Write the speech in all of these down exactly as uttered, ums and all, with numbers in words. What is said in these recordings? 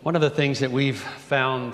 One of the things that we've found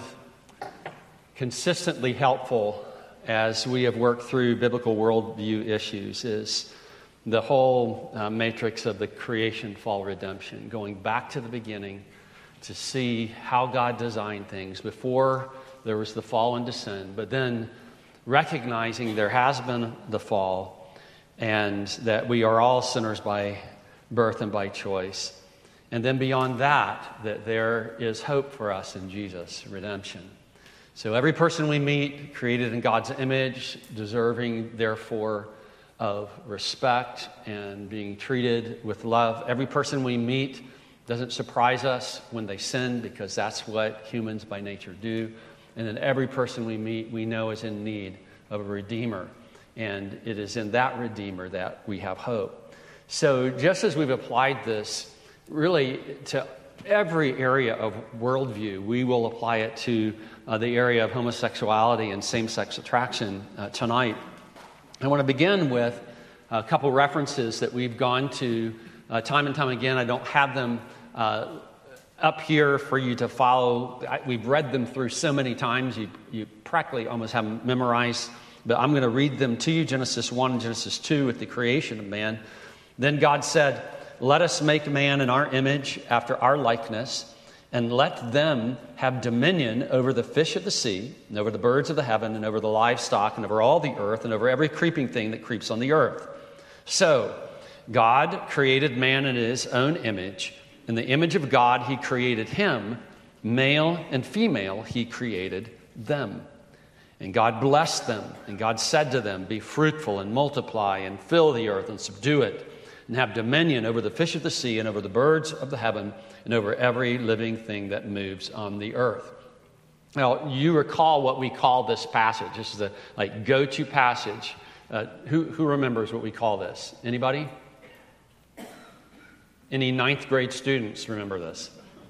consistently helpful as we have worked through biblical worldview issues is the whole uh, matrix of the creation, fall, redemption, going back to the beginning to see how God designed things before there was the fall into sin, but then recognizing there has been the fall and that we are all sinners by birth and by choice. And then beyond that, that there is hope for us in Jesus, redemption. So every person we meet, created in God's image, deserving, therefore, of respect and being treated with love. Every person we meet doesn't surprise us when they sin because that's what humans by nature do. And then every person we meet, we know is in need of a Redeemer. And it is in that Redeemer that we have hope. So just as we've applied this really to every area of worldview, we will apply it to uh, the area of homosexuality and same-sex attraction uh, tonight. I want to begin with a couple references that we've gone to uh, time and time again. I don't have them uh, up here for you to follow. I, we've read them through so many times, you, you practically almost have them memorized. But I'm going to read them to you, Genesis one and Genesis two, with the creation of man. Then God said, "Let us make man in our image, after our likeness, and let them have dominion over the fish of the sea, and over the birds of the heaven, and over the livestock, and over all the earth, and over every creeping thing that creeps on the earth." So, God created man in his own image. In the image of God, he created him. Male and female, he created them. And God blessed them, and God said to them, "Be fruitful and multiply, and fill the earth and subdue it, and have dominion over the fish of the sea, and over the birds of the heaven, and over every living thing that moves on the earth." Now, you recall what we call this passage. This is the like go-to passage. Uh, who, who remembers what we call this? Anybody? Any ninth grade students remember this?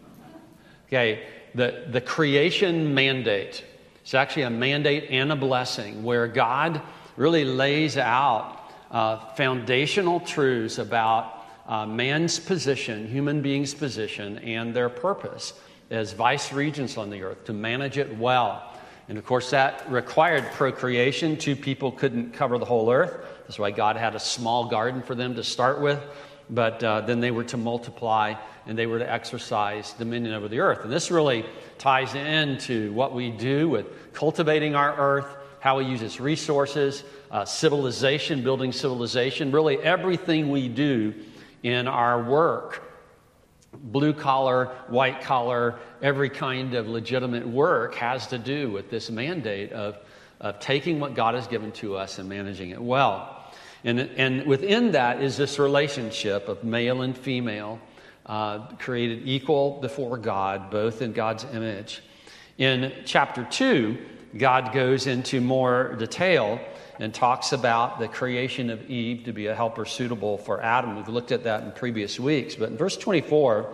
Okay, the, the creation mandate. It's actually a mandate and a blessing where God really lays out uh, foundational truths about uh, man's position, human beings' position, and their purpose as vice regents on the earth to manage it well. And of course, that required procreation. Two people couldn't cover the whole earth. That's why God had a small garden for them to start with. But uh, then they were to multiply and they were to exercise dominion over the earth. And this really ties into what we do with cultivating our earth, how we use its resources, uh, civilization, building civilization, really everything we do in our work. Blue collar, white collar, every kind of legitimate work has to do with this mandate of, of taking what God has given to us and managing it well. And, and within that is this relationship of male and female, uh, created equal before God, both in God's image. In chapter two, God goes into more detail and talks about the creation of Eve to be a helper suitable for Adam. We've looked at that in previous weeks. But in verse twenty-four,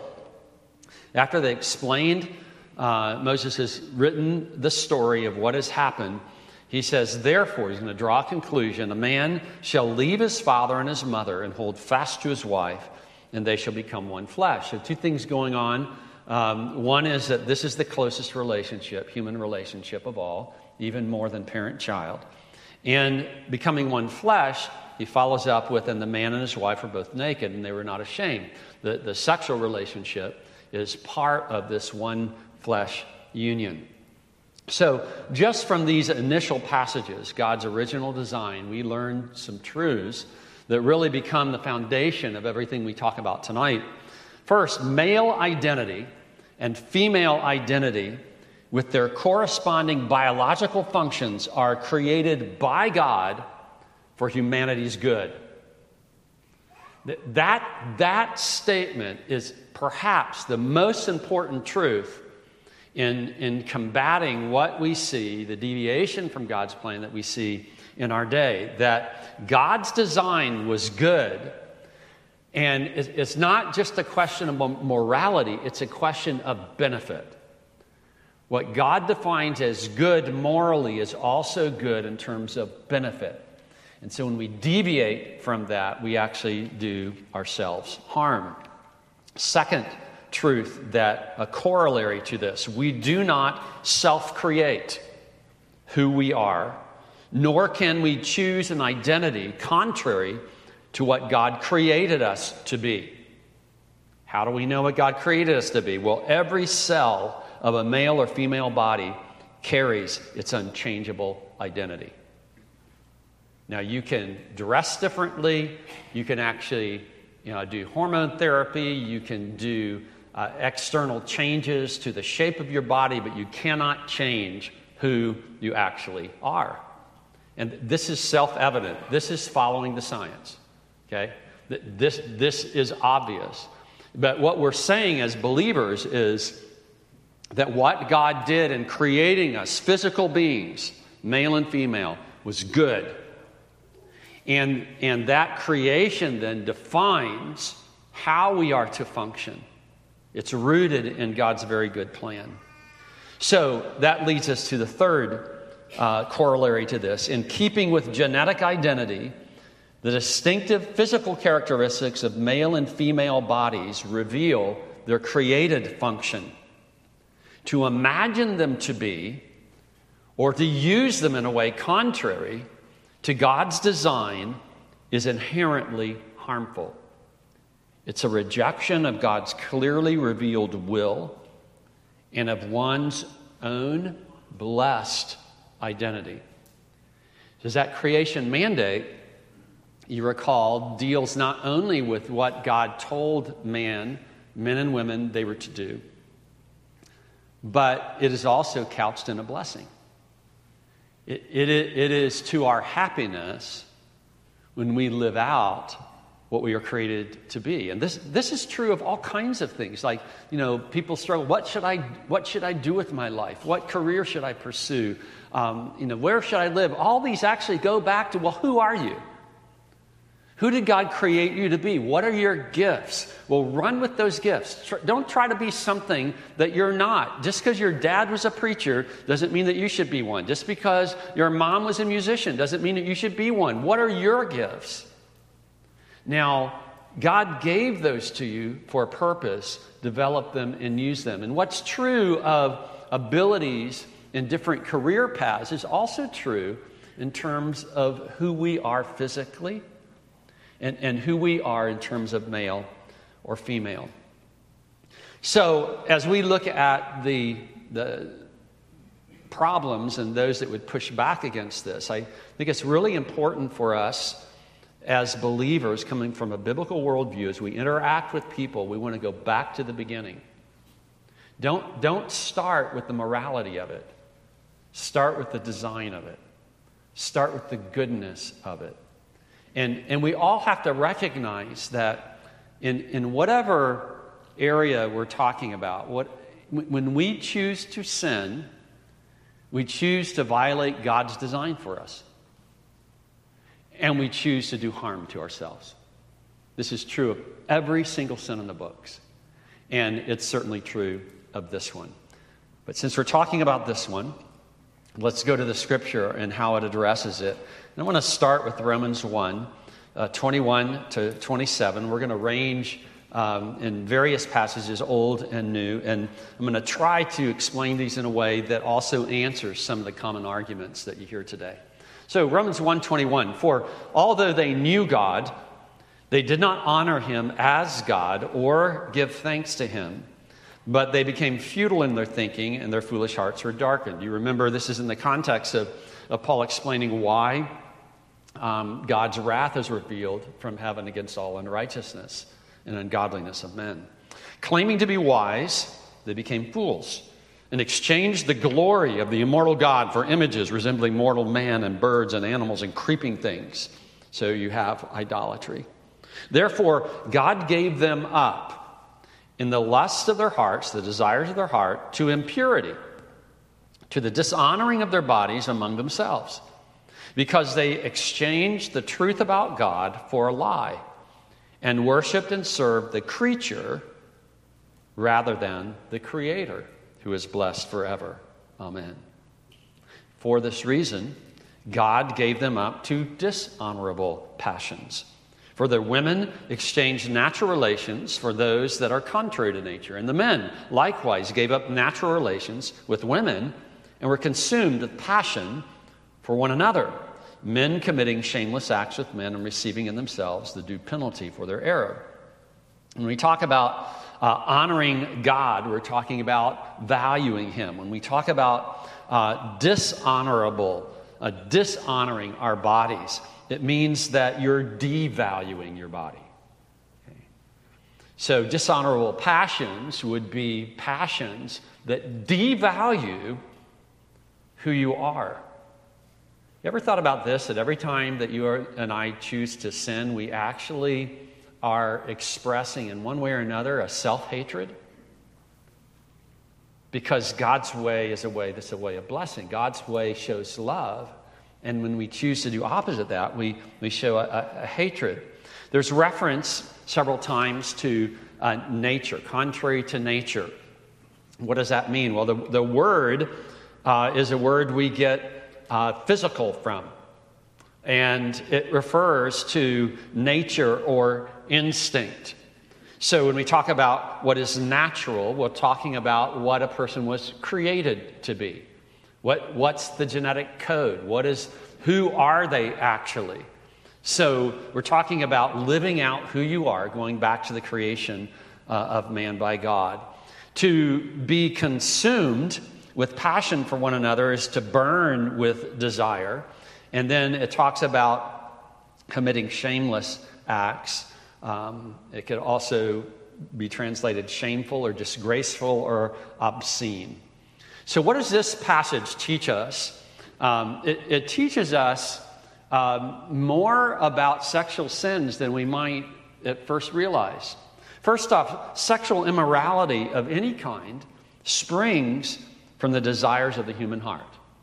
after they explained, uh, Moses has written the story of what has happened. He says, therefore, he's going to draw a conclusion. A man shall leave his father and his mother and hold fast to his wife, and they shall become one flesh. So two things going on. Um, one is that this is the closest relationship, human relationship of all, even more than parent-child. And becoming one flesh, he follows up with, and the man and his wife were both naked, and they were not ashamed. The, the sexual relationship is part of this one flesh union. So just from these initial passages, God's original design, we learn some truths that really become the foundation of everything we talk about tonight. First, male identity and female identity with their corresponding biological functions are created by God for humanity's good. That, that statement is perhaps the most important truth in, in combating what we see, the deviation from God's plan that we see in our day, that God's design was good. And it's not just a question of morality, it's a question of benefit. What God defines as good morally is also good in terms of benefit. And so when we deviate from that, we actually do ourselves harm. Second, truth that a corollary to this. We do not self-create who we are, nor can we choose an identity contrary to what God created us to be. How do we know what God created us to be? Well, every cell of a male or female body carries its unchangeable identity. Now, you can dress differently. You can actually, you know, do hormone therapy. You can do uh, external changes to the shape of your body, but you cannot change who you actually are. And this is self-evident. This is following the science. Okay? This, this is obvious. But what we're saying as believers is that what God did in creating us, physical beings, male and female, was good. And, and that creation then defines how we are to function. It's rooted in God's very good plan. So that leads us to the third uh, corollary to this. In keeping with genetic identity, the distinctive physical characteristics of male and female bodies reveal their created function. To imagine them to be, or to use them in a way contrary to God's design, is inherently harmful. It's a rejection of God's clearly revealed will and of one's own blessed identity. Does that creation mandate, you recall, deals not only with what God told man, men and women they were to do, but it is also couched in a blessing. It, it, it is to our happiness when we live out what we are created to be. And this, this is true of all kinds of things. Like, you know, people struggle, what should I, what should I do with my life? What career should I pursue? Um, you know, where should I live? All these actually go back to, well, who are you? Who did God create you to be? What are your gifts? Well, run with those gifts. Don't try to be something that you're not. Just because your dad was a preacher doesn't mean that you should be one. Just because your mom was a musician doesn't mean that you should be one. What are your gifts? Now, God gave those to you for a purpose. Develop them and use them. And what's true of abilities in different career paths is also true in terms of who we are physically, And, and who we are in terms of male or female. So as we look at the, the problems and those that would push back against this, I think it's really important for us as believers coming from a biblical worldview, as we interact with people, we want to go back to the beginning. Don't, don't start with the morality of it. Start with the design of it. Start with the goodness of it. And, and we all have to recognize that in, in whatever area we're talking about, what, when we choose to sin, we choose to violate God's design for us. And we choose to do harm to ourselves. This is true of every single sin in the books. And it's certainly true of this one. But since we're talking about this one, let's go to the scripture and how it addresses it. And I want to start with Romans one, uh, twenty-one to twenty-seven. We're going to range um, in various passages, old and new. And I'm going to try to explain these in a way that also answers some of the common arguments that you hear today. So Romans one twenty-one, for although they knew God, they did not honor him as God or give thanks to him. But they became futile in their thinking, and their foolish hearts were darkened. You remember this is in the context of, of Paul explaining why um, God's wrath is revealed from heaven against all unrighteousness and ungodliness of men. Claiming to be wise, they became fools and exchanged the glory of the immortal God for images resembling mortal man and birds and animals and creeping things. So you have idolatry. Therefore, God gave them up in the lust of their hearts, the desires of their heart, to impurity, to the dishonoring of their bodies among themselves, because they exchanged the truth about God for a lie, and worshipped and served the creature rather than the Creator, who is blessed forever. Amen. For this reason, God gave them up to dishonorable passions. For the women exchanged natural relations for those that are contrary to nature. And the men likewise gave up natural relations with women and were consumed with passion for one another, men committing shameless acts with men and receiving in themselves the due penalty for their error. When we talk about uh, honoring God, we're talking about valuing Him. When we talk about uh, dishonorable, uh, dishonoring our bodies, it means that you're devaluing your body. Okay? So dishonorable passions would be passions that devalue who you are. You ever thought about this, that every time that you are, and I choose to sin, we actually are expressing in one way or another a self-hatred? Because God's way is a way that's a way of blessing. God's way shows love. And when we choose to do opposite that, we, we show a, a, a hatred. There's reference several times to uh, nature, contrary to nature. What does that mean? Well, the, the word uh, is a word we get uh, physical from. And it refers to nature or instinct. So when we talk about what is natural, we're talking about what a person was created to be. What, what's the genetic code? What is, who are they actually? So we're talking about living out who you are, going back to the creation uh, of man by God. To be consumed with passion for one another is to burn with desire. And then it talks about committing shameless acts. Um, it could also be translated shameful or disgraceful or obscene. So what does this passage teach us? Um, it, it teaches us um, more about sexual sins than we might at first realize. First off, sexual immorality of any kind springs from the desires of the human heart.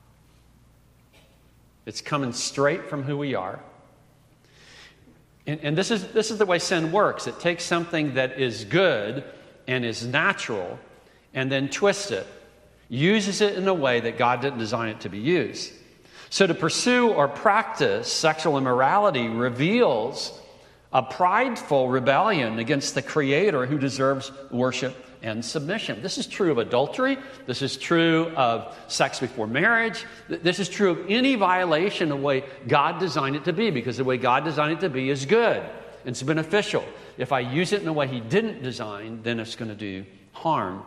It's coming straight from who we are. And, and this is, this is the way sin works. It takes something that is good and is natural and then twists it. Uses it in a way that God didn't design it to be used. So to pursue or practice sexual immorality reveals a prideful rebellion against the Creator who deserves worship and submission. This is true of adultery. This is true of sex before marriage. This is true of any violation of the way God designed it to be, because the way God designed it to be is good. It's beneficial. If I use it in a way He didn't design, then it's going to do harm.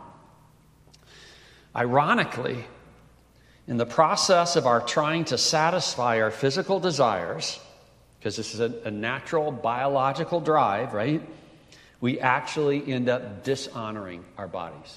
Ironically, in the process of our trying to satisfy our physical desires, because this is a, a natural biological drive, right? We actually end up dishonoring our bodies.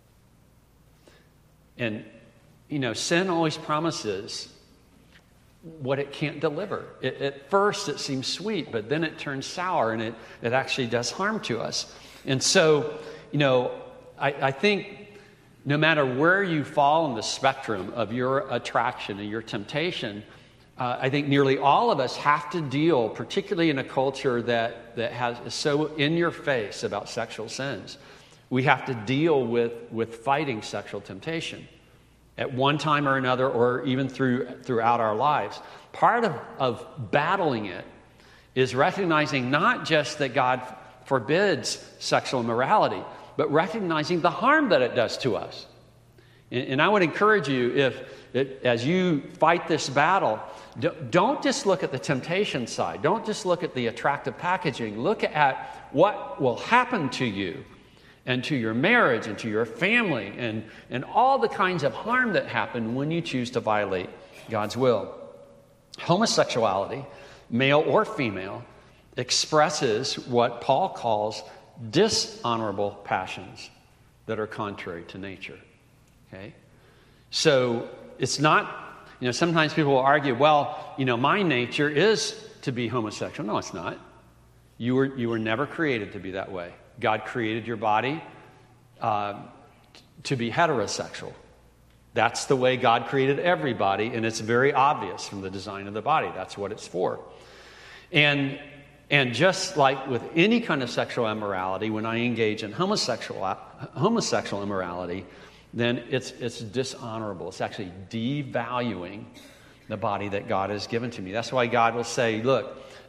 And, you know, sin always promises what it can't deliver. It, at first, it seems sweet, but then it turns sour, and it, it actually does harm to us. And so, you know, I, I think no matter where you fall on the spectrum of your attraction and your temptation, uh, I think nearly all of us have to deal, particularly in a culture that, that has is so in your face about sexual sins, we have to deal with, with fighting sexual temptation at one time or another, or even through throughout our lives. Part of, of battling it is recognizing not just that God forbids sexual immorality, but recognizing the harm that it does to us. And, and I would encourage you, if it, as you fight this battle, don't just look at the temptation side. Don't just look at the attractive packaging. Look at what will happen to you and to your marriage and to your family and, and all the kinds of harm that happen when you choose to violate God's will. Homosexuality, male or female, expresses what Paul calls dishonorable passions that are contrary to nature. Okay? So it's not, you know, sometimes people will argue, well, you know, my nature is to be homosexual. No, it's not. You were, you were never created to be that way. God created your body uh, to be heterosexual. That's the way God created everybody, and it's very obvious from the design of the body. That's what it's for. And And just like with any kind of sexual immorality, when I engage in homosexual homosexual immorality, then it's it's dishonorable. It's actually devaluing the body that God has given to me. That's why God will say, look,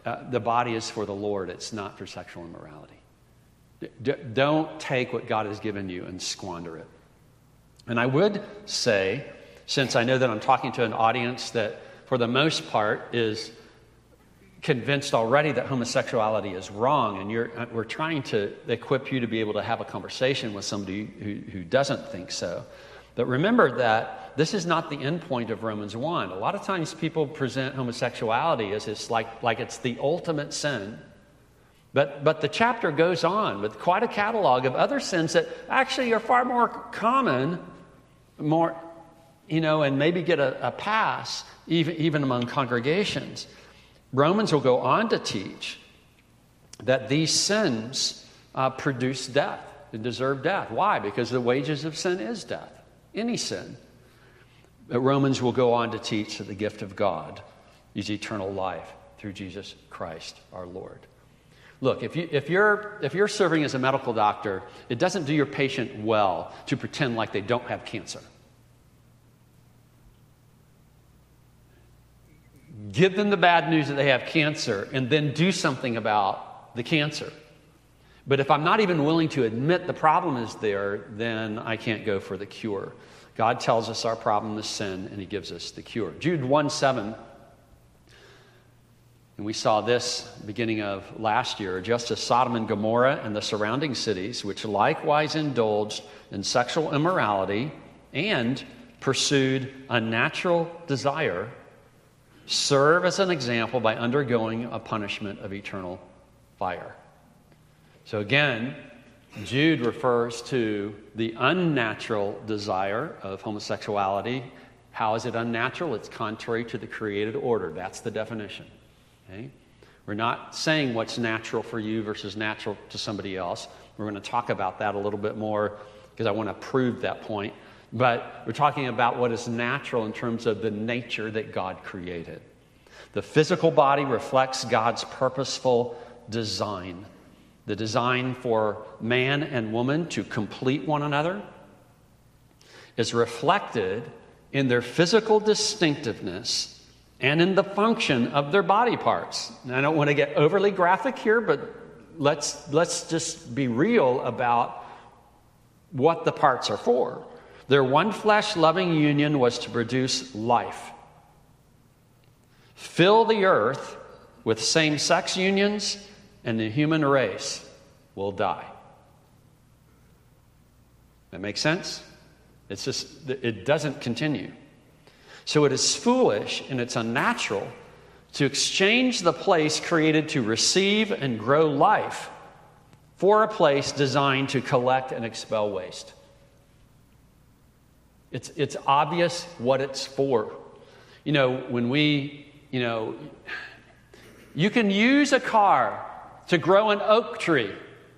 uh, the body is for the Lord. It's not for sexual immorality. D- don't take what God has given you and squander it. And I would say, since I know that I'm talking to an audience that for the most part is convinced already that homosexuality is wrong, and you're, we're trying to equip you to be able to have a conversation with somebody who, who doesn't think so. But remember that this is not the end point of Romans one. A lot of times people present homosexuality as it's like, like it's the ultimate sin. But, but the chapter goes on with quite a catalog of other sins that actually are far more common, more, you know, and maybe get a, a pass even, even among congregations. Romans will go on to teach that these sins uh, produce death and deserve death. Why? Because the wages of sin is death, any sin. But Romans will go on to teach that the gift of God is eternal life through Jesus Christ our Lord. Look, if, you, if, you're, if you're serving as a medical doctor, it doesn't do your patient well to pretend like they don't have cancer. Give them the bad news that they have cancer and then do something about the cancer. But if I'm not even willing to admit the problem is there, then I can't go for the cure. God tells us our problem is sin, and he gives us the cure. Jude one seven, and we saw this beginning of last year, just as Sodom and Gomorrah and the surrounding cities, which likewise indulged in sexual immorality and pursued unnatural desire, serve as an example by undergoing a punishment of eternal fire. So again, Jude refers to the unnatural desire of homosexuality. How is it unnatural? It's contrary to the created order. That's the definition. Okay? We're not saying what's natural for you versus natural to somebody else. We're going to talk about that a little bit more because I want to prove that point. But we're talking about what is natural in terms of the nature that God created. The physical body reflects God's purposeful design. The design for man and woman to complete one another is reflected in their physical distinctiveness and in the function of their body parts. And I don't want to get overly graphic here, but let's, let's just be real about what the parts are for. Their one flesh loving union was to produce life. Fill the earth with same-sex unions, and the human race will die. That makes sense? It's just, it doesn't continue. So it is foolish and it's unnatural to exchange the place created to receive and grow life for a place designed to collect and expel waste. It's, it's obvious what it's for. You know, when we, you know, you can use a car to grow an oak tree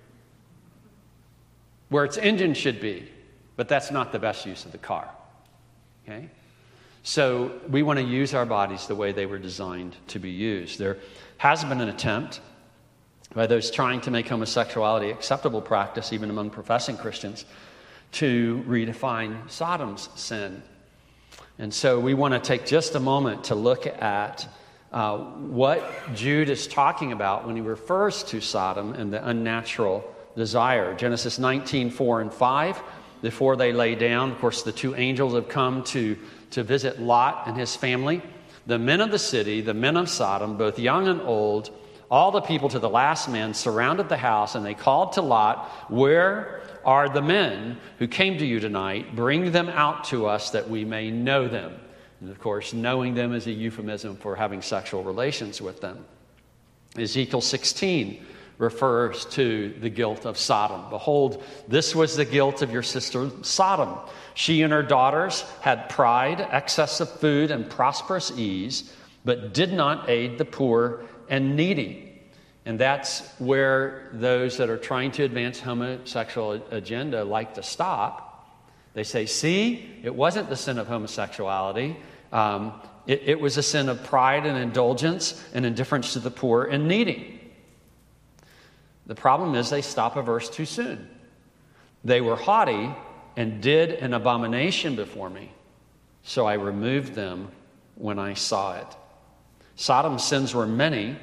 where its engine should be, but that's not the best use of the car. Okay? So we want to use our bodies the way they were designed to be used. There has been an attempt by those trying to make homosexuality acceptable practice, even among professing Christians, to redefine Sodom's sin. And so we want to take just a moment to look at uh, what Jude is talking about when he refers to Sodom and the unnatural desire. Genesis nineteen, four and five, before they lay down, of course, the two angels have come to, to visit Lot and his family. The men of the city, the men of Sodom, both young and old, all the people to the last man surrounded the house, and they called to Lot, "Where are the men who came to you tonight? Bring them out to us that we may know them." And of course, knowing them is a euphemism for having sexual relations with them. Ezekiel sixteen refers to the guilt of Sodom. "Behold, this was the guilt of your sister Sodom. She and her daughters had pride, excess of food, and prosperous ease, but did not aid the poor and needy." And that's where those that are trying to advance homosexual agenda like to stop. They say, see, it wasn't the sin of homosexuality. Um, it, it was a sin of pride and indulgence and indifference to the poor and needy. The problem is they stop a verse too soon. "They were haughty and did an abomination before me, so I removed them when I saw it." Sodom's sins were many,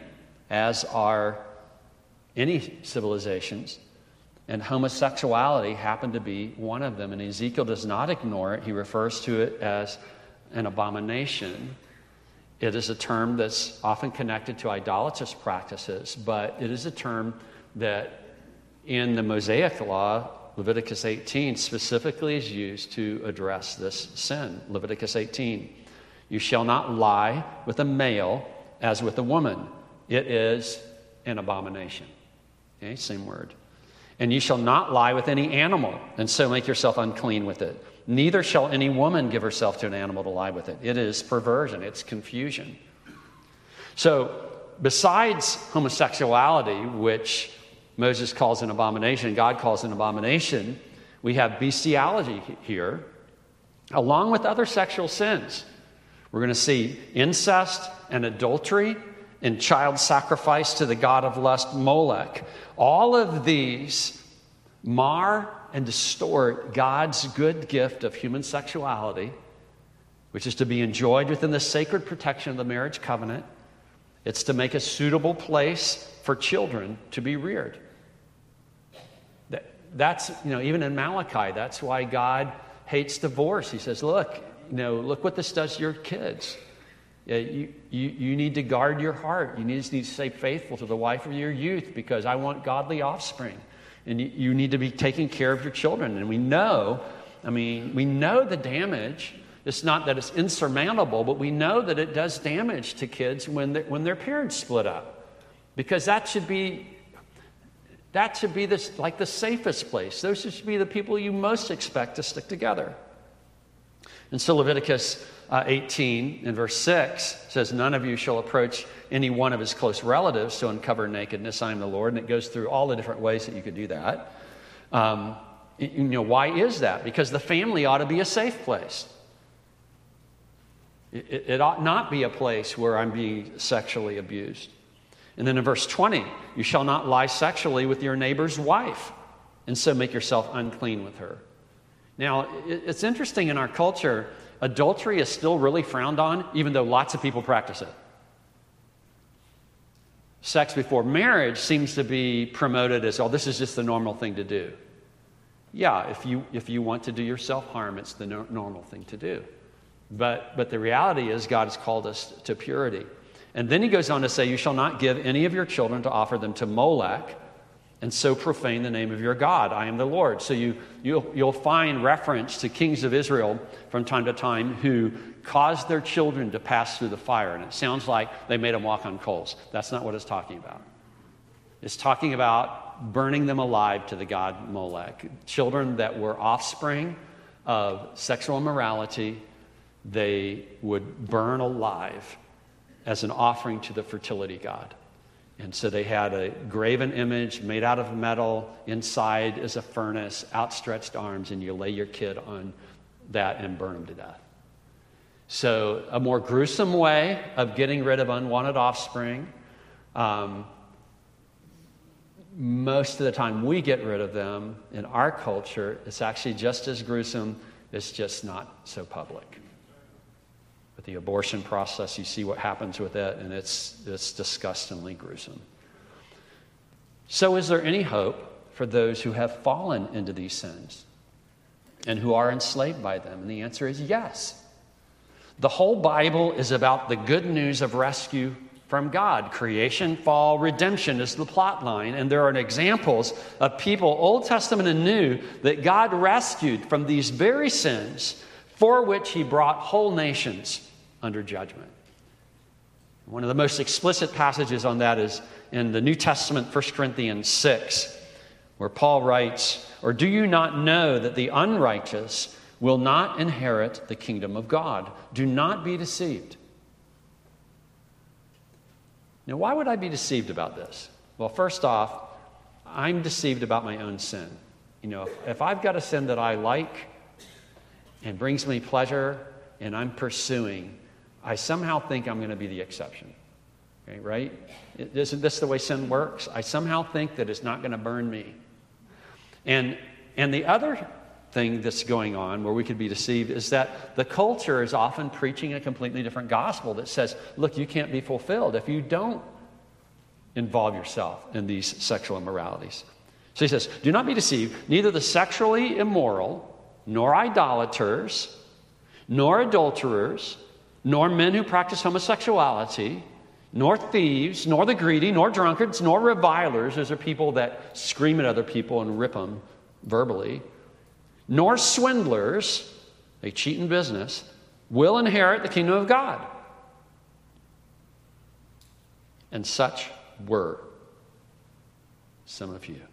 as are any civilizations. And homosexuality happened to be one of them. And Ezekiel does not ignore it. He refers to it as an abomination. It is a term that's often connected to idolatrous practices, but it is a term that in the Mosaic Law, Leviticus eighteen, specifically is used to address this sin. Leviticus eighteen, you shall not lie with a male as with a woman. It is an abomination. Okay, same word. And you shall not lie with any animal, and so make yourself unclean with it. Neither shall any woman give herself to an animal to lie with it. It is perversion. It's confusion. So, besides homosexuality, which Moses calls an abomination, God calls an abomination, we have bestiality here, along with other sexual sins. We're going to see incest and adultery and child sacrifice to the god of lust, Molech. All of these mar and distort God's good gift of human sexuality, which is to be enjoyed within the sacred protection of the marriage covenant. It's to make a suitable place for children to be reared. That, that's, you know, even in Malachi, that's why God hates divorce. He says, look, you know, look what this does to your kids. Yeah, you, you, you need to guard your heart. You need to stay faithful to the wife of your youth because I want godly offspring. And you, you need to be taking care of your children. And we know, I mean, we know the damage. It's not that it's insurmountable, but we know that it does damage to kids when, when their parents split up. Because that should be, that should be this, like the safest place. Those should be the people you most expect to stick together. And so Leviticus uh, eighteen in verse six says, none of you shall approach any one of his close relatives to uncover nakedness. I am the Lord. And it goes through all the different ways that you could do that. Um, you know, why is that? Because the family ought to be a safe place. It, it ought not be a place where I'm being sexually abused. And then in verse twenty, you shall not lie sexually with your neighbor's wife, and so make yourself unclean with her. Now, it's interesting in our culture, adultery is still really frowned on, even though lots of people practice it. Sex before marriage seems to be promoted as, oh, this is just the normal thing to do. Yeah, if you if you want to do yourself harm, it's the no- normal thing to do. But but the reality is God has called us to purity. And then he goes on to say, you shall not give any of your children to offer them to Molech, and so profane the name of your God. I am the Lord. So you, you'll, you'll find reference to kings of Israel from time to time who caused their children to pass through the fire. And it sounds like they made them walk on coals. That's not what it's talking about. It's talking about burning them alive to the god Molech. Children that were offspring of sexual immorality, they would burn alive as an offering to the fertility god. And so they had a graven image made out of metal. Inside is a furnace, outstretched arms, and you lay your kid on that and burn them to death. So a more gruesome way of getting rid of unwanted offspring. Um, most of the time we get rid of them in our culture, it's actually just as gruesome. It's just not so public. With the abortion process, you see what happens with it, and it's it's disgustingly gruesome. So is there any hope for those who have fallen into these sins and who are enslaved by them? And the answer is yes. The whole Bible is about the good news of rescue from God. Creation, fall, redemption is the plot line, and there are examples of people, Old Testament and New, that God rescued from these very sins for which he brought whole nations under judgment. One of the most explicit passages on that is in the New Testament, First Corinthians six, where Paul writes, or do you not know that the unrighteous will not inherit the kingdom of God? Do not be deceived. Now, why would I be deceived about this? Well, first off, I'm deceived about my own sin. You know, if, if I've got a sin that I like and brings me pleasure and I'm pursuing, I somehow think I'm going to be the exception. Okay, right? Isn't this the way sin works? I somehow think that it's not going to burn me. And and the other thing that's going on where we could be deceived is that the culture is often preaching a completely different gospel that says, look, you can't be fulfilled if you don't involve yourself in these sexual immoralities. So he says, do not be deceived. Neither the sexually immoral, nor idolaters, nor adulterers, nor men who practice homosexuality, nor thieves, nor the greedy, nor drunkards, nor revilers. Those are people that scream at other people and rip them verbally. Nor swindlers, they cheat in business, will inherit the kingdom of God. And such were some of you.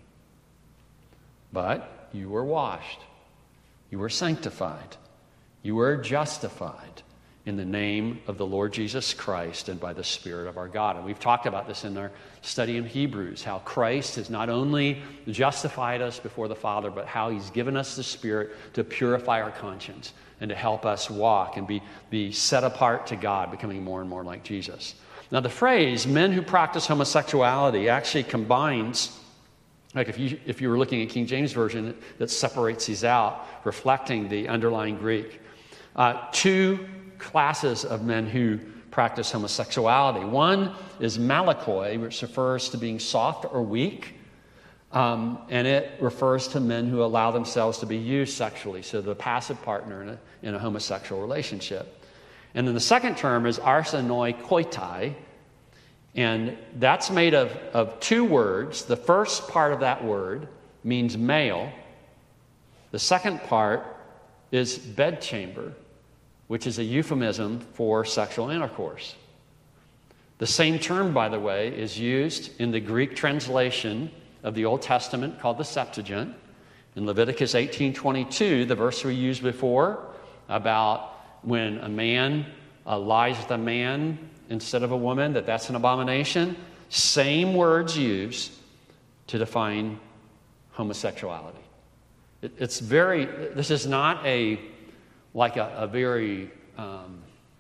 But you were washed, you were sanctified, you were justified in the name of the Lord Jesus Christ and by the Spirit of our God. And we've talked about this in our study in Hebrews, how Christ has not only justified us before the Father, but how he's given us the Spirit to purify our conscience and to help us walk and be, be set apart to God, becoming more and more like Jesus. Now, the phrase, men who practice homosexuality, actually combines, like if you, if you were looking at King James Version, that separates these out, reflecting the underlying Greek. Uh, two classes of men who practice homosexuality. One is malakoi, which refers to being soft or weak, um, and it refers to men who allow themselves to be used sexually, so the passive partner in a, in a homosexual relationship. And then the second term is arsenoi koitai, and that's made of, of two words. The first part of that word means male. The second part is bedchamber, which is a euphemism for sexual intercourse. The same term, by the way, is used in the Greek translation of the Old Testament called the Septuagint. In Leviticus eighteen twenty-two, the verse we used before about when a man uh, lies with a man instead of a woman, that that's an abomination. Same words used to define homosexuality. It, it's very, this is not a, like a, a very um,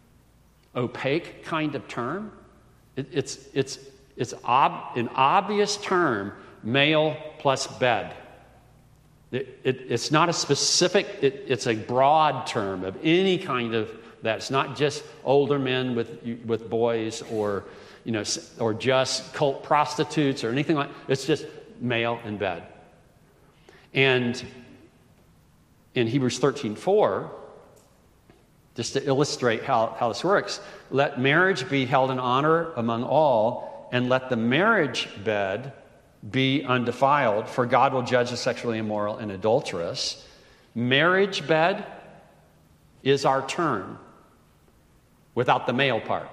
opaque kind of term. It, it's, it's, it's ob, an obvious term, male plus bed. It, it, it's not a specific, it, it's a broad term of any kind of that. It's not just older men with with boys, or you know, or just cult prostitutes or anything like. It's just male in bed. And in Hebrews thirteen four, just to illustrate how, how this works, let marriage be held in honor among all, and let the marriage bed be undefiled, for God will judge the sexually immoral and adulterous. Marriage bed is our term without the male part.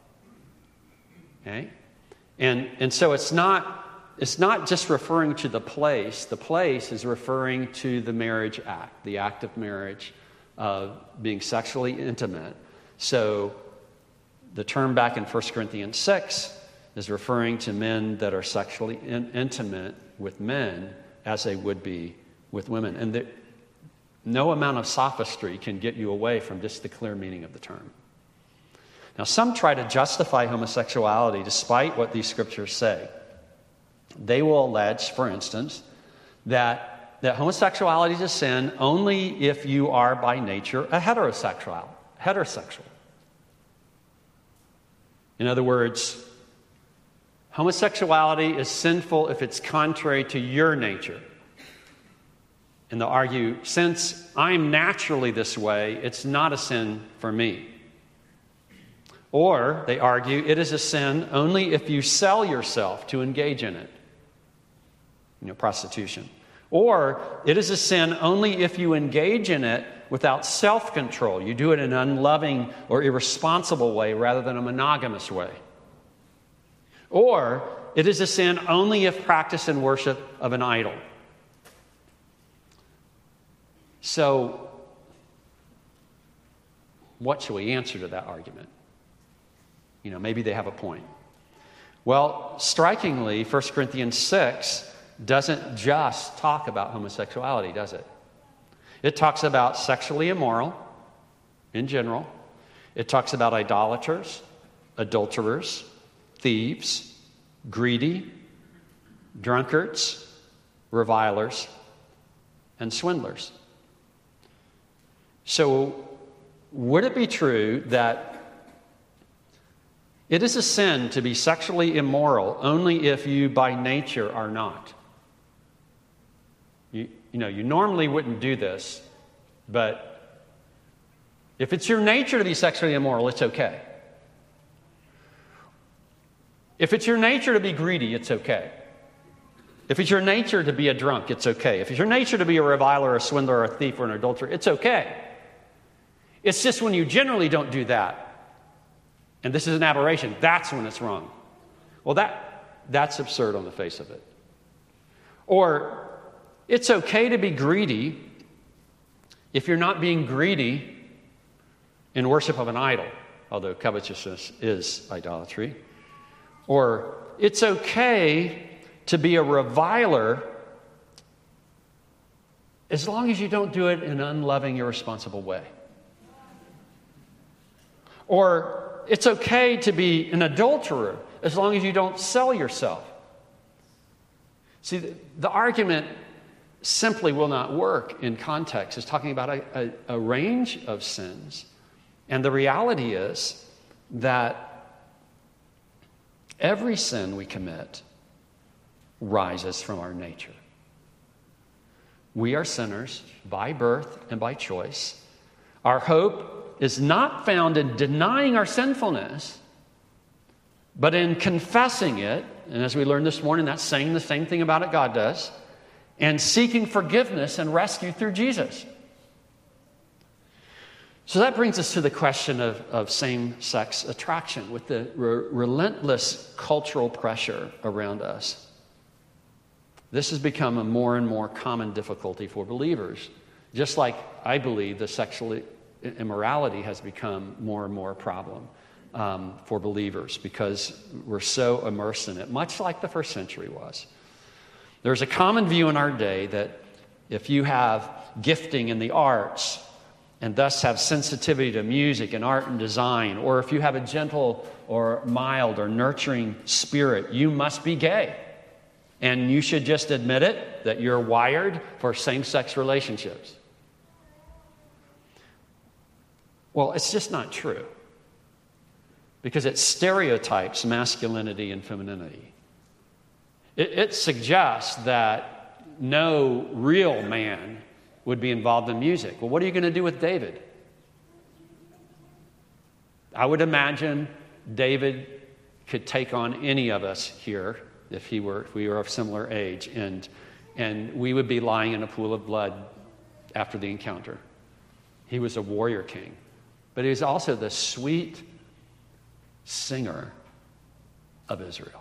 Okay? And and so it's not it's not just referring to the place. The place is referring to the marriage act, the act of marriage, of being sexually intimate. So the term back in First Corinthians six is referring to men that are sexually in, intimate with men as they would be with women. And the, no amount of sophistry can get you away from just the clear meaning of the term. Now, some try to justify homosexuality despite what these scriptures say. They will allege, for instance, that, that homosexuality is a sin only if you are by nature a heterosexual. heterosexual. In other words, homosexuality is sinful if it's contrary to your nature. And they'll argue, since I'm naturally this way, it's not a sin for me. Or, they argue, it is a sin only if you sell yourself to engage in it. You know, prostitution. Or, it is a sin only if you engage in it without self-control. You do it in an unloving or irresponsible way rather than a monogamous way. Or, it is a sin only if practiced in worship of an idol. So, what should we answer to that argument? You know, maybe they have a point. Well, strikingly, First Corinthians six doesn't just talk about homosexuality, does it? It talks about sexually immoral in general. It talks about idolaters, adulterers, thieves, greedy, drunkards, revilers, and swindlers. So, would it be true that It is a sin to be sexually immoral only if you by nature are not. You, you know, you normally wouldn't do this, but if it's your nature to be sexually immoral, it's okay. If it's your nature to be greedy, it's okay. If it's your nature to be a drunk, it's okay. If it's your nature to be a reviler, a swindler, a thief, or an adulterer, it's okay. It's just when you generally don't do that, and this is an aberration, that's when it's wrong. Well, that that's absurd on the face of it. Or, it's okay to be greedy if you're not being greedy in worship of an idol, although covetousness is idolatry. Or, it's okay to be a reviler as long as you don't do it in an unloving, irresponsible way. Or, it's okay to be an adulterer as long as you don't sell yourself. See, the, the argument simply will not work in context. It's talking about a, a, a range of sins. And the reality is that every sin we commit rises from our nature. We are sinners by birth and by choice. Our hope is not found in denying our sinfulness, but in confessing it. And as we learned this morning, that's saying the same thing about it God does, and seeking forgiveness and rescue through Jesus. So that brings us to the question of, of same-sex attraction with the re- relentless cultural pressure around us. This has become a more and more common difficulty for believers, just like I believe the sexual immorality has become more and more a problem um, for believers because we're so immersed in it, much like the first century was. There's a common view in our day that if you have gifting in the arts and thus have sensitivity to music and art and design, or if you have a gentle or mild or nurturing spirit, you must be gay. And you should just admit it, that you're wired for same-sex relationships. Well, it's just not true, because it stereotypes masculinity and femininity. It, it suggests that no real man would be involved in music. Well, what are you going to do with David? I would imagine David could take on any of us here if he were, if we were of similar age, and and we would be lying in a pool of blood after the encounter. He was a warrior king, but he was also the sweet singer of Israel.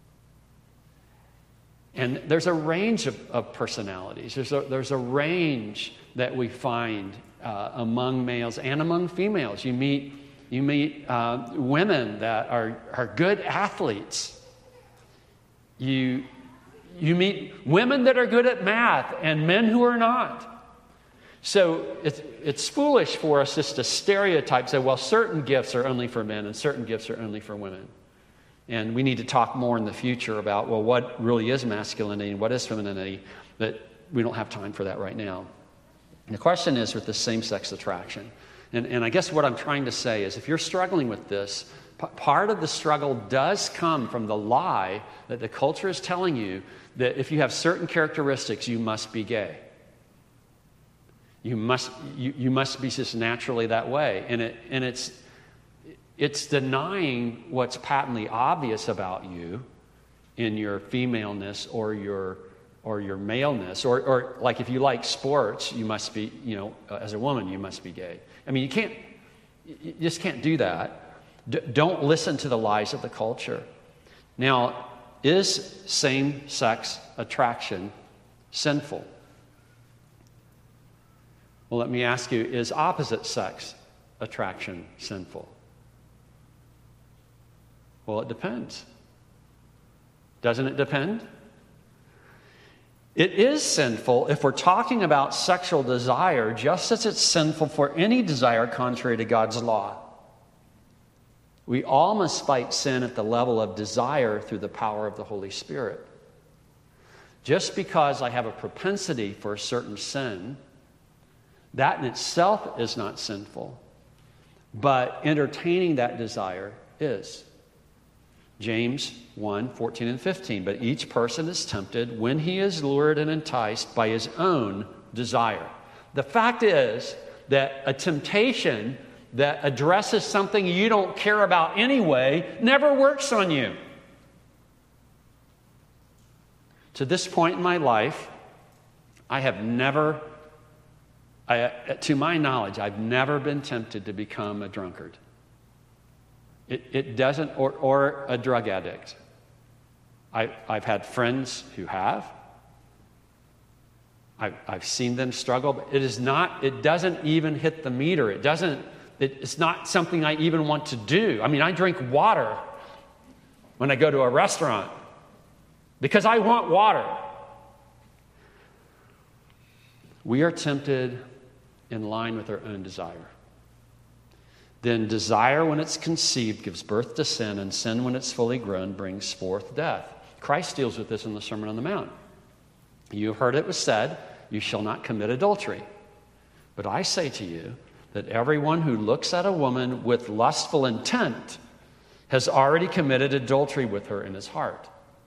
And there's a range of, of personalities. There's a, there's a range that we find uh, among males and among females. You meet you meet uh, women that are, are good athletes. You you meet women that are good at math and men who are not. So it's, it's foolish for us just to stereotype, say, well, certain gifts are only for men and certain gifts are only for women. And we need to talk more in the future about, well, what really is masculinity and what is femininity, but we don't have time for that right now. And the question is with the same-sex attraction. And, and I guess what I'm trying to say is if you're struggling with this, p- part of the struggle does come from the lie that the culture is telling you that if you have certain characteristics, you must be gay. You must you, you must be just naturally that way. And it and it's it's denying what's patently obvious about you in your femaleness or your or your maleness, or or like if you like sports, you must be, you know, as a woman, you must be gay. I mean, you can't you just can't do that. D- don't listen to the lies of the culture. Now, is same-sex attraction sinful? Well, let me ask you, is opposite sex attraction sinful? Well, it depends. Doesn't it depend? It is sinful if we're talking about sexual desire, just as it's sinful for any desire contrary to God's law. We all must fight sin at the level of desire through the power of the Holy Spirit. Just because I have a propensity for a certain sin, that in itself is not sinful, but entertaining that desire is. James one, fourteen and fifteen. But each person is tempted when he is lured and enticed by his own desire. The fact is that a temptation that addresses something you don't care about anyway never works on you. To this point in my life, I have never, I, to my knowledge, I've never been tempted to become a drunkard. It, it doesn't, or, or a drug addict. I, I've had friends who have. I've, I've seen them struggle, but it is not, it doesn't even hit the meter. It doesn't, it, it's not something I even want to do. I mean, I drink water when I go to a restaurant because I want water. We are tempted in line with our own desire. Then desire, when it's conceived, gives birth to sin, and sin, when it's fully grown, brings forth death. Christ deals with this in the Sermon on the Mount. You have heard it was said, you shall not commit adultery. But I say to you that everyone who looks at a woman with lustful intent has already committed adultery with her in his heart.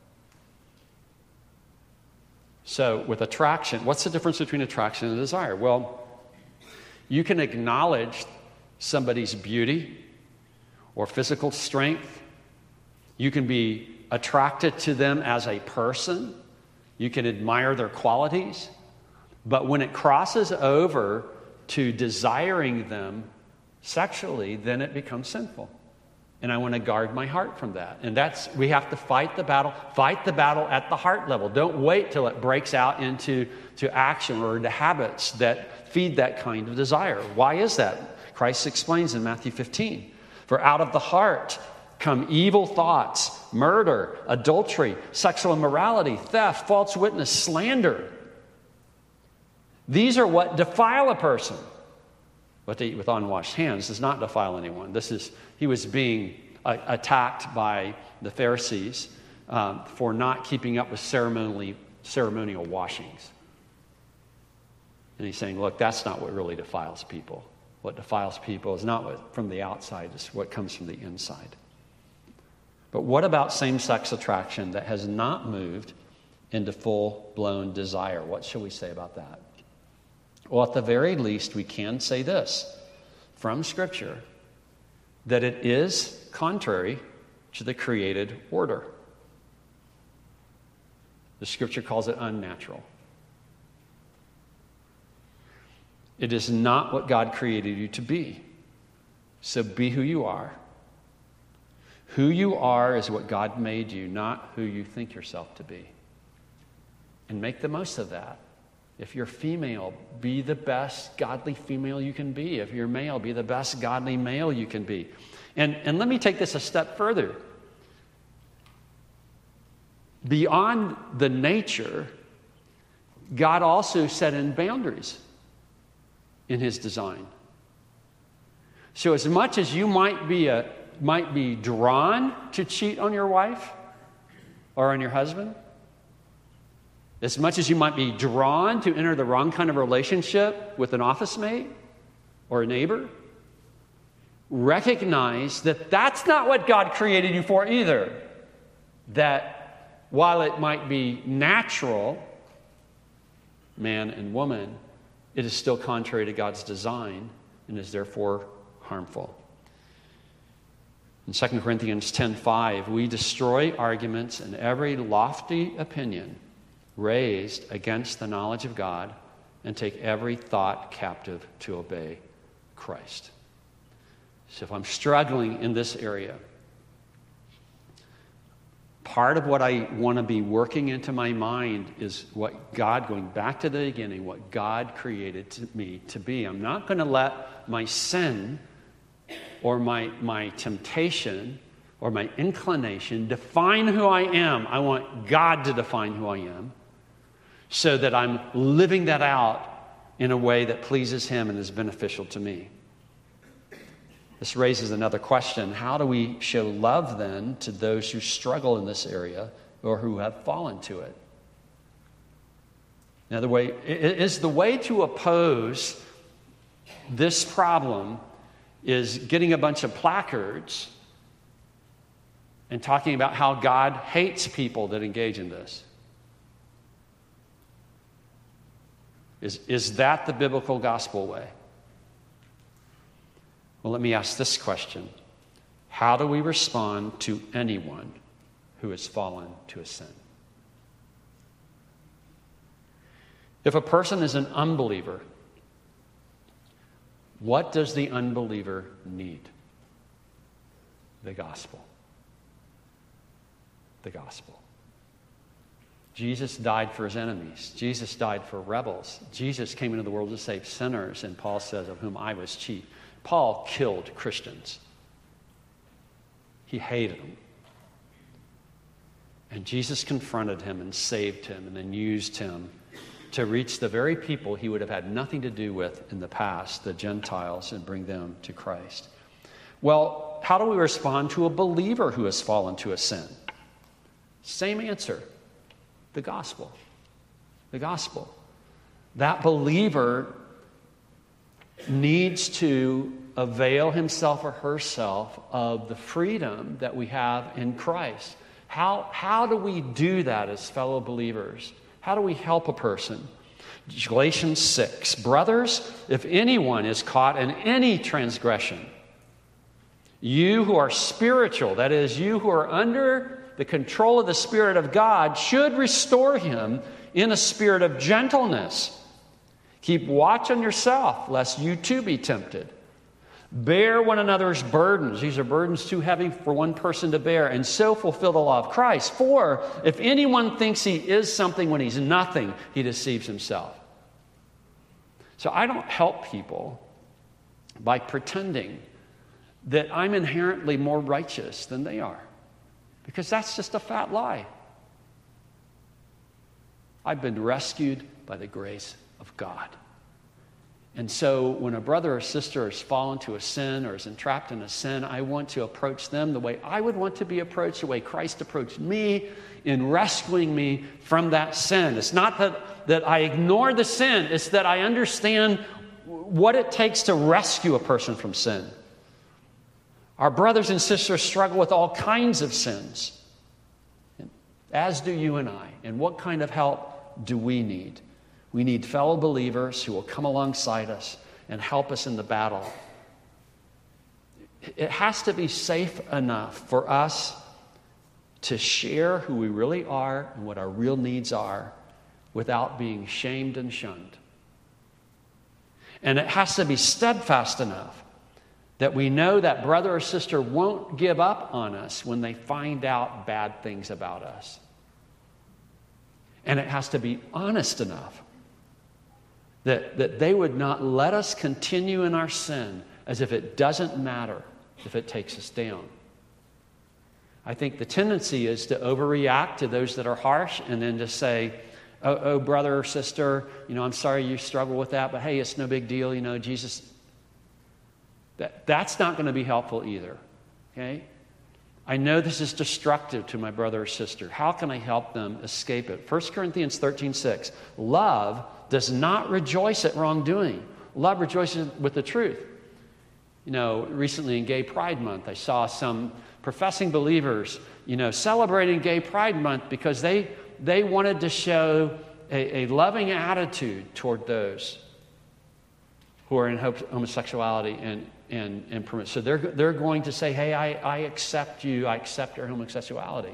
So with attraction, what's the difference between attraction and desire? Well, you can acknowledge somebody's beauty or physical strength. You can be attracted to them as a person. You can admire their qualities. But when it crosses over to desiring them sexually, then it becomes sinful. And I want to guard my heart from that. And that's, we have to fight the battle, fight the battle at the heart level. Don't wait till it breaks out into to action or into habits that feed that kind of desire. Why is that? Christ explains in Matthew fifteen. For out of the heart come evil thoughts, murder, adultery, sexual immorality, theft, false witness, slander. These are what defile a person. But to eat with unwashed hands does not defile anyone. This is, he was being uh, attacked by the Pharisees um, for not keeping up with ceremonially, ceremonial washings. And he's saying, look, that's not what really defiles people. What defiles people is not what from the outside, it's what comes from the inside. But what about same-sex attraction that has not moved into full-blown desire? What shall we say about that? Well, at the very least, we can say this from Scripture, that it is contrary to the created order. The Scripture calls it unnatural. It is not what God created you to be. So be who you are. Who you are is what God made you, not who you think yourself to be. And make the most of that. If you're female, be the best godly female you can be. If you're male, be the best godly male you can be. And, and let me take this a step further. Beyond the nature, God also set in boundaries in his design. So as much as you might be a might be drawn to cheat on your wife or on your husband, as much as you might be drawn to enter the wrong kind of relationship with an office mate or a neighbor, recognize that that's not what God created you for either. That while it might be natural, man and woman, it is still contrary to God's design and is therefore harmful. In Second Corinthians ten five, we destroy arguments and every lofty opinion raised against the knowledge of God and take every thought captive to obey Christ. So if I'm struggling in this area, part of what I want to be working into my mind is what God, going back to the beginning, what God created to me to be. I'm not going to let my sin or my, my temptation or my inclination define who I am. I want God to define who I am so that I'm living that out in a way that pleases him and is beneficial to me. This raises another question. How do we show love then to those who struggle in this area or who have fallen to it? Now, the way is the way to oppose this problem is getting a bunch of placards and talking about how God hates people that engage in this. Is, is that the biblical gospel way? Well, let me ask this question. How do we respond to anyone who has fallen to a sin? If a person is an unbeliever, what does the unbeliever need? The gospel. The gospel. Jesus died for his enemies. Jesus died for rebels. Jesus came into the world to save sinners, and Paul says, of whom I was chief. Paul killed Christians. He hated them. And Jesus confronted him and saved him and then used him to reach the very people he would have had nothing to do with in the past, the Gentiles, and bring them to Christ. Well, how do we respond to a believer who has fallen to a sin? Same answer. The gospel. The gospel. That believer needs to avail himself or herself of the freedom that we have in Christ. How, how do we do that as fellow believers? How do we help a person? Galatians six. Brothers, if anyone is caught in any transgression, you who are spiritual, that is, you who are under the control of the Spirit of God, should restore him in a spirit of gentleness. Keep watch on yourself, lest you too be tempted. Bear one another's burdens. These are burdens too heavy for one person to bear, and so fulfill the law of Christ. For if anyone thinks he is something when he's nothing, he deceives himself. So I don't help people by pretending that I'm inherently more righteous than they are, because that's just a fat lie. I've been rescued by the grace of God. And so when a brother or sister has fallen to a sin or is entrapped in a sin, I want to approach them the way I would want to be approached, the way Christ approached me in rescuing me from that sin. It's not that, that I ignore the sin, it's that I understand what it takes to rescue a person from sin. Our brothers and sisters struggle with all kinds of sins, as do you and I. And what kind of help do we need? We need fellow believers who will come alongside us and help us in the battle. It has to be safe enough for us to share who we really are and what our real needs are without being shamed and shunned. And it has to be steadfast enough that we know that brother or sister won't give up on us when they find out bad things about us. And it has to be honest enough that, that they would not let us continue in our sin as if it doesn't matter if it takes us down. I think the tendency is to overreact to those that are harsh and then just say, oh, oh, brother or sister, you know, I'm sorry you struggle with that, but hey, it's no big deal, you know, Jesus. That, that's not going to be helpful either, okay? I know this is destructive to my brother or sister. How can I help them escape it? First Corinthians thirteen six. Love does not rejoice at wrongdoing. Love rejoices with the truth. You know, recently in Gay Pride Month, I saw some professing believers, you know, celebrating Gay Pride Month because they, they wanted to show a, a loving attitude toward those who are in homosexuality and and and permit. So they're they're going to say, hey, I, I accept you, I accept your homosexuality.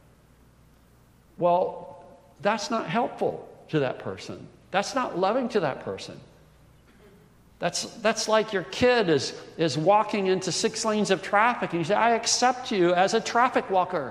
Well, that's not helpful to that person. That's not loving to that person. That's that's like your kid is, is walking into six lanes of traffic and you say, I accept you as a traffic walker.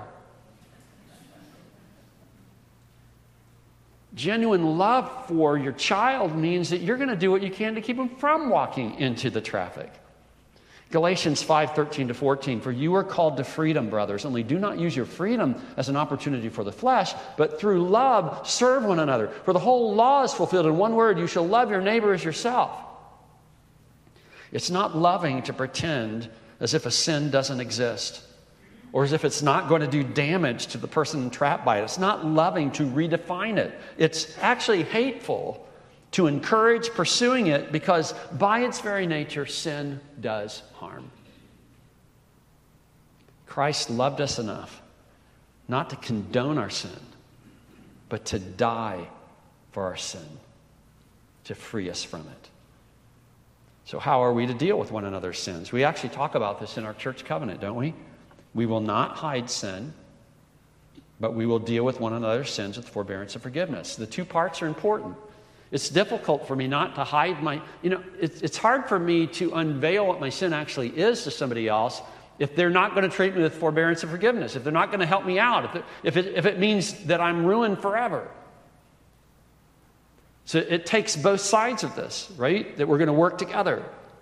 Genuine love for your child means that you're going to do what you can to keep them from walking into the traffic. Galatians five thirteen to fourteen, for you are called to freedom, brothers, only do not use your freedom as an opportunity for the flesh, but through love serve one another. For the whole law is fulfilled in one word, you shall love your neighbor as yourself. It's not loving to pretend as if a sin doesn't exist, or as if it's not going to do damage to the person entrapped by it. It's not loving to redefine it. It's actually hateful to encourage pursuing it because by its very nature, sin does harm. Christ loved us enough not to condone our sin, but to die for our sin, to free us from it. So how are we to deal with one another's sins? We actually talk about this in our church covenant, don't we? We will not hide sin, but we will deal with one another's sins with forbearance and forgiveness. The two parts are important. It's difficult for me not to hide my, you know, it's, it's hard for me to unveil what my sin actually is to somebody else if they're not going to treat me with forbearance and forgiveness, if they're not going to help me out, if it, if it, if it means that I'm ruined forever. So it takes both sides of this, right? That we're going to work together.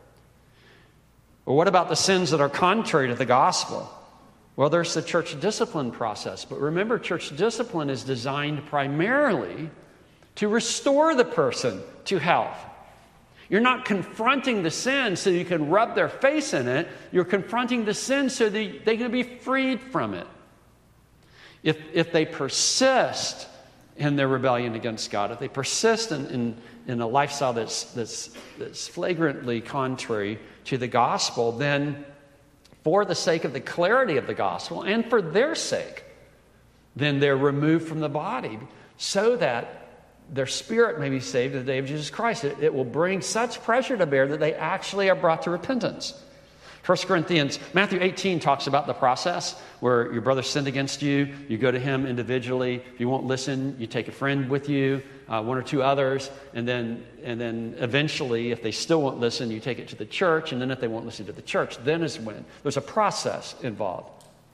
Well, what about the sins that are contrary to the gospel? Well, there's the church discipline process. But remember, church discipline is designed primarily to restore the person to health. You're not confronting the sin so you can rub their face in it. You're confronting the sin so that they can be freed from it. If, if they persist in their rebellion against God, if they persist in, in, in a lifestyle that's, that's, that's flagrantly contrary to the gospel, then for the sake of the clarity of the gospel and for their sake, then they're removed from the body so that their spirit may be saved in the day of Jesus Christ. It, it will bring such pressure to bear that they actually are brought to repentance. First Corinthians, Matthew eighteen talks about the process where your brother sinned against you. You go to him individually. If you won't listen, you take a friend with you, uh, one or two others, and then and then eventually, if they still won't listen, you take it to the church. And then if they won't listen to the church, then is when there's a process involved.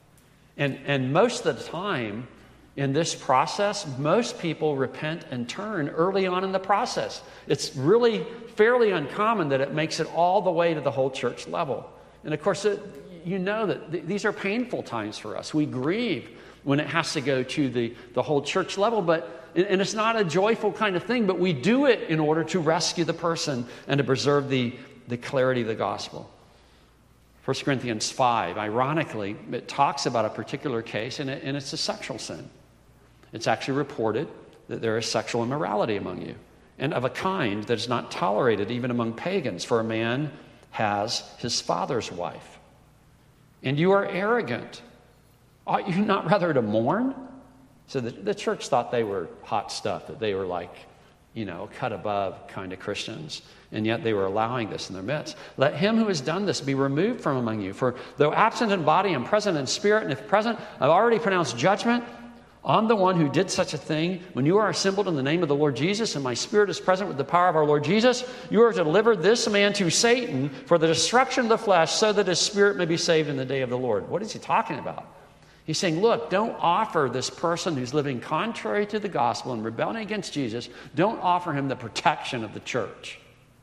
And and most of the time, in this process, most people repent and turn early on in the process. It's really fairly uncommon that it makes it all the way to the whole church level. And of course, it, you know that th- these are painful times for us. We grieve when it has to go to the, the whole church level, but and it's not a joyful kind of thing, but we do it in order to rescue the person and to preserve the, the clarity of the gospel. First Corinthians five, ironically, it talks about a particular case, and, it, and it's a sexual sin. It's actually reported that there is sexual immorality among you, and of a kind that is not tolerated even among pagans, for a man has his father's wife. And you are arrogant. Ought you not rather to mourn? So the, the church thought they were hot stuff, that they were like, you know, cut above kind of Christians. And yet they were allowing this in their midst. Let him who has done this be removed from among you. For though absent in body, I'm present in spirit, and if present, I've already pronounced judgment on the one who did such a thing. When you are assembled in the name of the Lord Jesus, and my spirit is present with the power of our Lord Jesus, you are to deliver this man to Satan for the destruction of the flesh, so that his spirit may be saved in the day of the Lord. What is he talking about? He's saying, look, don't offer this person who's living contrary to the gospel and rebelling against Jesus, don't offer him the protection of the church.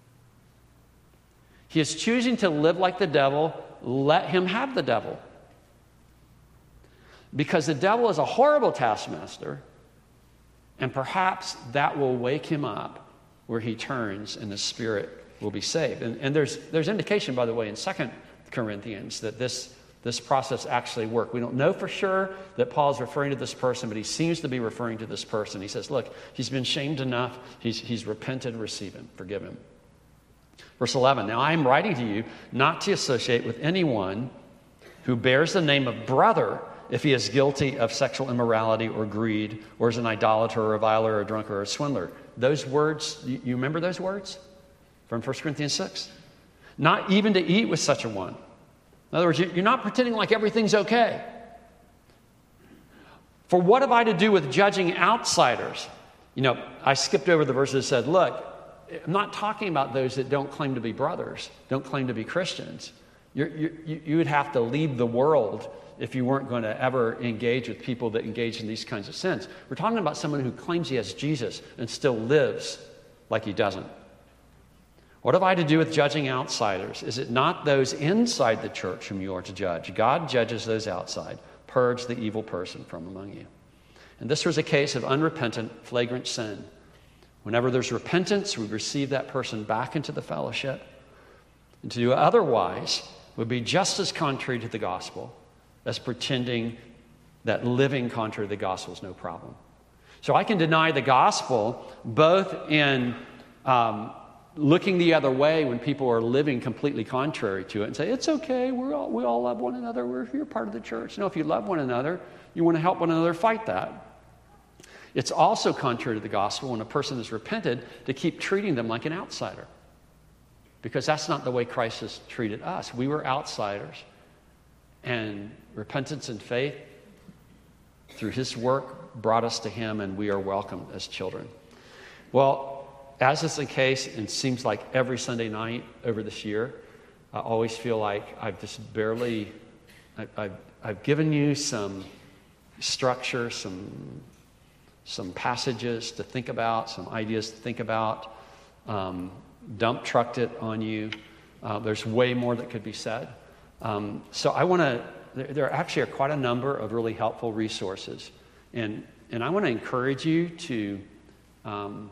He is choosing to live like the devil. Let him have the devil. Because the devil is a horrible taskmaster, and perhaps that will wake him up where he turns and the spirit will be saved. And, and there's, there's indication, by the way, in Second Corinthians that this, this process actually worked. We don't know for sure that Paul's referring to this person, but he seems to be referring to this person. He says, look, he's been shamed enough. He's, he's repented, receive him, forgive him. Verse eleven, now I am writing to you not to associate with anyone who bears the name of brother if he is guilty of sexual immorality or greed, or is an idolater or a reviler or a drunkard or a swindler. Those words, you, you remember those words from First Corinthians six? Not even to eat with such a one. In other words, you're not pretending like everything's okay. For what have I to do with judging outsiders? You know, I skipped over the verse that said, look, I'm not talking about those that don't claim to be brothers, don't claim to be Christians. You're, you, you would have to leave the world if you weren't going to ever engage with people that engage in these kinds of sins. We're talking about someone who claims he has Jesus and still lives like he doesn't. What have I to do with judging outsiders? Is it not those inside the church whom you are to judge? God judges those outside. Purge the evil person from among you. And this was a case of unrepentant, flagrant sin. Whenever there's repentance, we receive that person back into the fellowship. And to do otherwise would be just as contrary to the gospel as pretending that living contrary to the gospel is no problem. So I can deny the gospel both in um, looking the other way when people are living completely contrary to it and say, it's okay, we're all, we all love one another, we're here part of the church. No, if you love one another, you want to help one another fight that. It's also contrary to the gospel when a person is repented to keep treating them like an outsider, because that's not the way Christ has treated us. We were outsiders, and repentance and faith through his work brought us to him, and we are welcomed as children. Well, as is the case, and seems like every Sunday night over this year, I always feel like I've just barely, I, I've, I've given you some structure, some some passages to think about, some ideas to think about, um, dump trucked it on you. Uh, there's way more that could be said. Um, so I want to, there, there actually are quite a number of really helpful resources. And, and I want to encourage you to, um,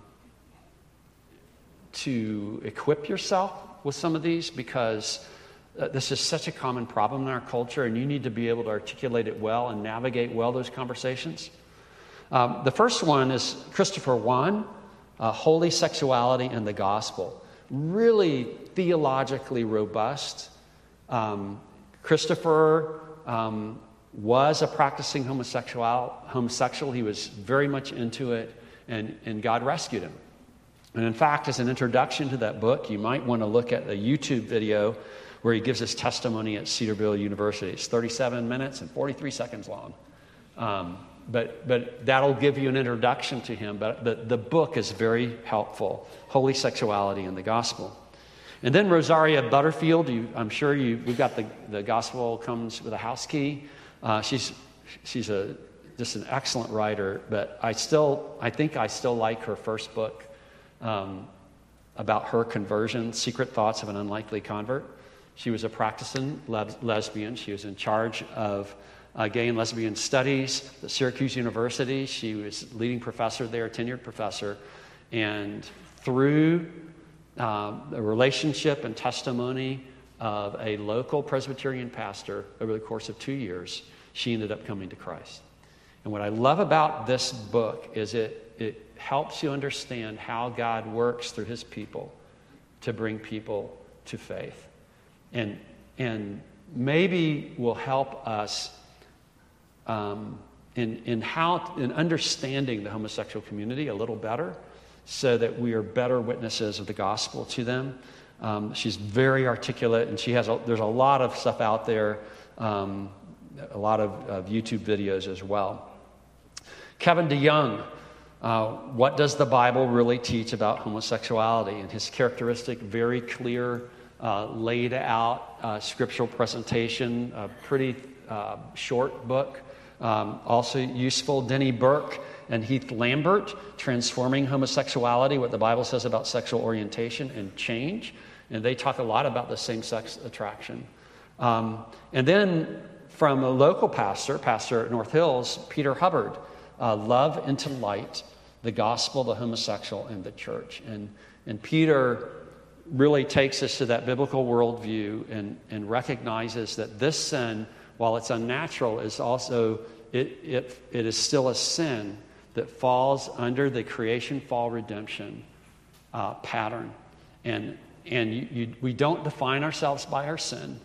to equip yourself with some of these, because uh, this is such a common problem in our culture, and you need to be able to articulate it well and navigate well those conversations. Um, the first one is Christopher Yuan, uh, Holy Sexuality and the Gospel. Really theologically robust. Um, Christopher um, was a practicing homosexual, homosexual. He was very much into it, and, and God rescued him. And in fact, as an introduction to that book, you might want to look at a YouTube video where he gives his testimony at Cedarville University. It's thirty-seven minutes and forty-three seconds long. Um, But but that'll give you an introduction to him. But the, the book is very helpful, Holy Sexuality and the Gospel. And then Rosaria Butterfield, you, I'm sure you, we've got the, the Gospel comes with a house key. Uh, she's she's a just an excellent writer, but I still, I think I still like her first book um, about her conversion, Secret Thoughts of an Unlikely Convert. She was a practicing le- lesbian. She was in charge of Uh, gay and lesbian studies at Syracuse University. She was leading professor there, tenured professor. And through um, the relationship and testimony of a local Presbyterian pastor over the course of two years, she ended up coming to Christ. And what I love about this book is it, it helps you understand how God works through his people to bring people to faith. And, and maybe will help us Um, in, in how in understanding the homosexual community a little better, so that we are better witnesses of the gospel to them. Um, she's very articulate, and she has a, there's a lot of stuff out there, um, a lot of, of YouTube videos as well. Kevin DeYoung, uh, what does the Bible really teach about homosexuality? And his characteristic, very clear, uh, laid out uh, scriptural presentation, a pretty uh, short book. Um, also useful, Denny Burke and Heath Lambert, Transforming Homosexuality, what the Bible says about sexual orientation and change. And they talk a lot about the same-sex attraction. Um, and then from a local pastor, pastor at North Hills, Peter Hubbard, uh, Love into Light, the Gospel, the Homosexual, and the Church. And, and Peter really takes us to that biblical worldview and, and recognizes that this sin, while it's unnatural, is also, it, it, it is still a sin that falls under the creation, fall, redemption uh, pattern. And, and you, you, we don't define ourselves by our sin.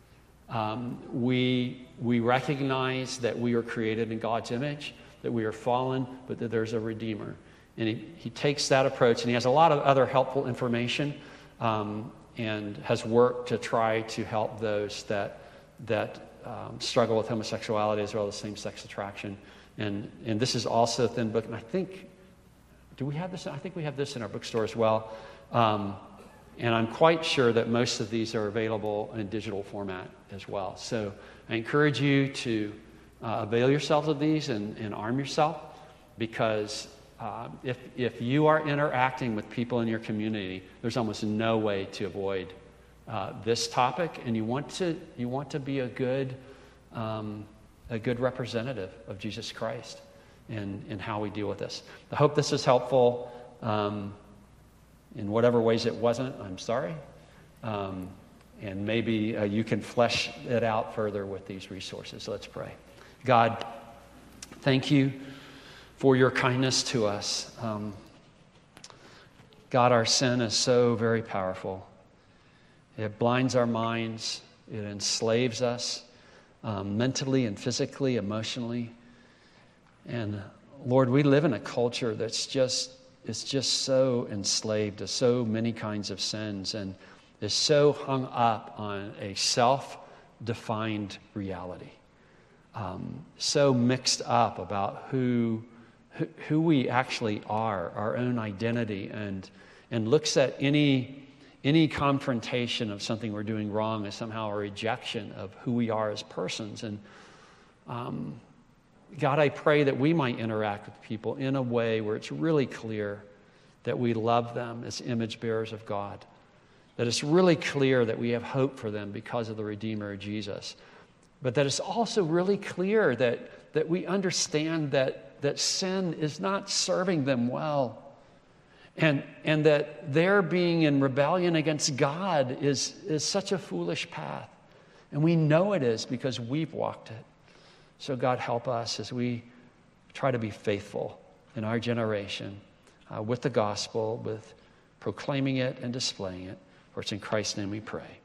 Um, we, we recognize that we are created in God's image, that we are fallen, but that there's a Redeemer. And he, he takes that approach, and he has a lot of other helpful information, um, and has worked to try to help those that that Um, struggle with homosexuality as well as same-sex attraction. And and this is also a thin book. And I think, do we have this? I think we have this in our bookstore as well. Um, and I'm quite sure that most of these are available in digital format as well. So I encourage you to uh, avail yourselves of these and, and arm yourself, because uh, if if you are interacting with people in your community, there's almost no way to avoid Uh, this topic, and you want to you want to be a good um, a good representative of Jesus Christ in, in how we deal with this. I hope this is helpful. Um, in whatever ways it wasn't, I'm sorry. Um, and maybe uh, you can flesh it out further with these resources. Let's pray. God, thank you for your kindness to us. Um, God, our sin is so very powerful. It blinds our minds. It enslaves us um, mentally and physically, emotionally. And Lord, we live in a culture that's just, it's just so enslaved to so many kinds of sins and is so hung up on a self-defined reality. Um, so mixed up about who, who who we actually are, our own identity, and and looks at any any confrontation of something we're doing wrong as somehow a rejection of who we are as persons. And um, God, I pray that we might interact with people in a way where it's really clear that we love them as image bearers of God, that it's really clear that we have hope for them because of the Redeemer, Jesus, but that it's also really clear that, that we understand that, that sin is not serving them well, and, and that their being in rebellion against God is, is such a foolish path. And we know it is because we've walked it. So God, help us as we try to be faithful in our generation uh, with the gospel, with proclaiming it and displaying it. For it's in Christ's name we pray.